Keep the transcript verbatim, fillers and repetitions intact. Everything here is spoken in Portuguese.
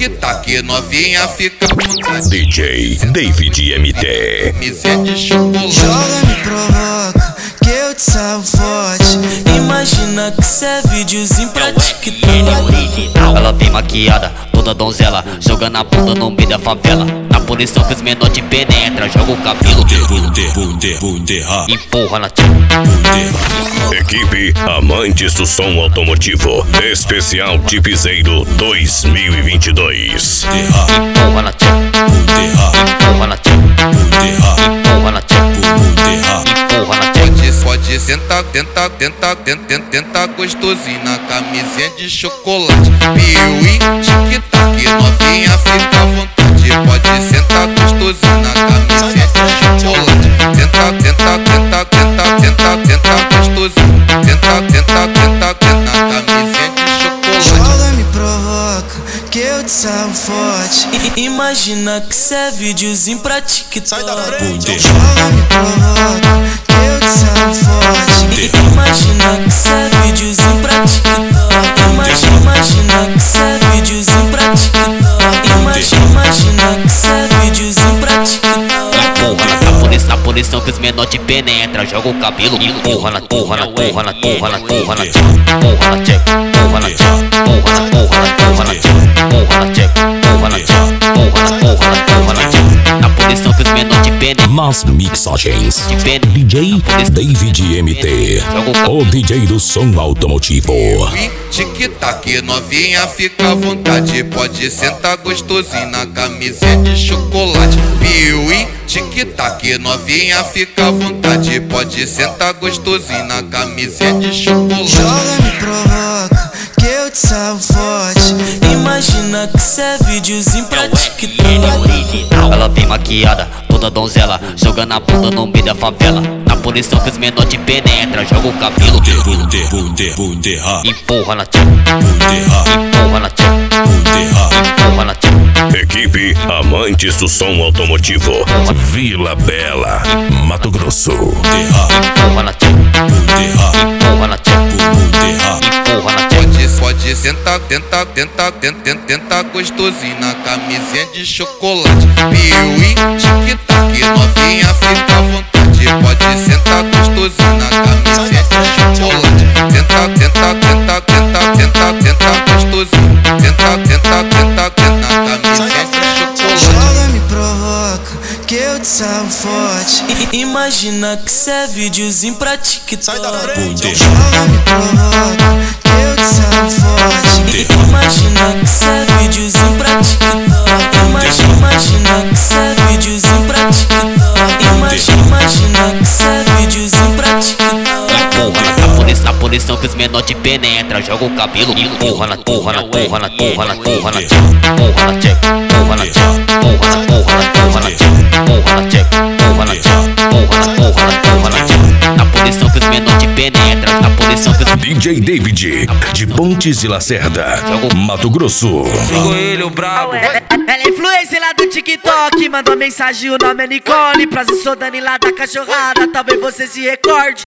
tic-tac, novinha fica com vontade. D J David M T. Camiseta de chocolate. Joga, me provoca, que eu te salvo forte. Imagina que cê é videozinho pra TikTok. Ela vem maquiada, toda donzela, jogando a bunda no meio da favela. Na punição que os menor te penetra, joga o cabelo, empurra na tia. Equipe Amantes do Som Automotivo Especial Tipizeiro dois mil e vinte e dois. Empurra na tia, empurra na tia, empurra na tia, empurra na tia. Pode, pode sentar, tenta, tenta, tenta, tenta gostosinho na camisinha de chocolate. Piuí, tic-tac, novinha fica à vontade. Pode sentar gostosinho na camisinha de chocolate. Tenta, tenta, tenta, tenta, tenta, tenta gostosinho. Tenta, tenta, tenta, tenta na camisinha de chocolate. Joga, me provoca, que eu te salvo forte. I- Imagina que cê é videozinho pra TikTok. Joga, me provoca, que eu te salvo forte. I- Imagina que cê é videozinho pra TikTok. Imagina, imagina que cê é videozinho pra TikTok. Imagina, imagina que cê é videozinho pra TikTok. Empurra na punição, na punição que os menor te penetra, joga o cabelo, empurra na, empurra na, empurra na, empurra na, empurra na tia, empurra na tia, empurra na tia, empurra na, empurra na, empurra na tia, empurra na tia, empurra na tia, empurra na, empurra na, empurra na tia. Na punição que os menor te penetra, Nas mixagens te penetra. D J David M T, o D J do som automotivo. Piuí, tic-tac, novinha fica à vontade. Pode sentar gostosinho na camisinha de chocolate. Piuí, tic-tac, novinha fica à vontade. Pode sentar gostosinho na camisinha de chocolate. Joga, me provoca, que eu te salvo forte. Imagina que cê é videozinho pra TikTok. Ela vem maquiada, toda donzela, jogando a bunda no meio da favela. Na punição que os menor te penetra, joga o cabelo, empurra na tia, empurra na tia, empurra na tia. Equipe Amantes do Som Automotivo Vila Bela, Mato Grosso. Empurra na tia, empurra na tia, empurra na tia. Pode, pode sentar, tenta, tenta, tenta, tenta gostosinho na camisinha de chocolate. Piuí, tic-tac, novinha fica à vontade. Pode sentar gostosinho na camisinha de chocolate. Tenta, tenta, tenta, tenta, tenta, tenta gostosinho. Tenta, tenta, tenta, tenta na camisinha de chocolate. Joga, me provoca, que eu te salvo forte. I- Imagina que cê é videozinho pra TikTok. Joga, me provoca, que eu te salvo forte. I- Imagina que cê é videozinho pra TikTok. Imagina, imagina que cê é videozinho pra TikTok. Imagina, imagina que cê é videozinho pra TikTok. Empurra na punição, na punição que os menor te penetra, joga o cabelo, empurra na, empurra na, empurra na, empurra na, empurra na tia, empurra na tia, empurra na tia, empurra na, empurra na, empurra na tia, empurra na tia, empurra na tia, empurra na, empurra na, empurra na tia. Na punição que os menor te penetra, na punição que os D J David, de Pontes de Lacerda, Mato Grosso. Pegou ele, o brabo. Ela é influencer lá do TikTok. Mandou mensagem, o nome é Nicole. Prazer, sou Dani lá da cachorrada. Talvez você se recorde.